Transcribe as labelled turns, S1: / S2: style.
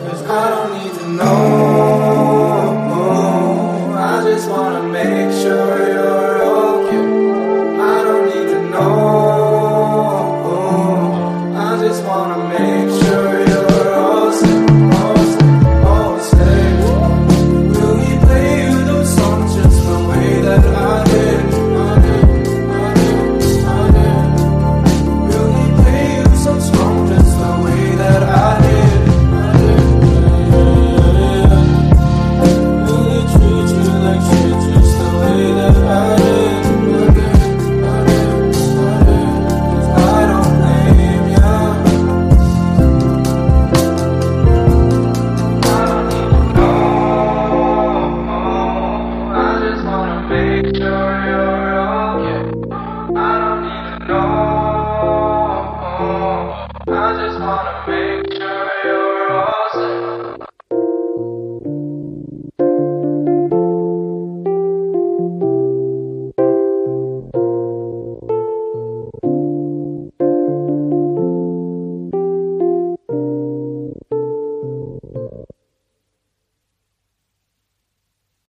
S1: 'Cause I don't need to know. I just wanna make sure you're okay. I don't need to know. I just wanna make sure you're all safe, all safe, all safe. Will he play you those songs just the way that I did? Will he play you so strong just the way that I did? Will he treat you like shit just the way that I did? 'Cause I don't blame ya. I don't need to know. I just wanna make sure you're okay. I don't need to know. I just wanna make sure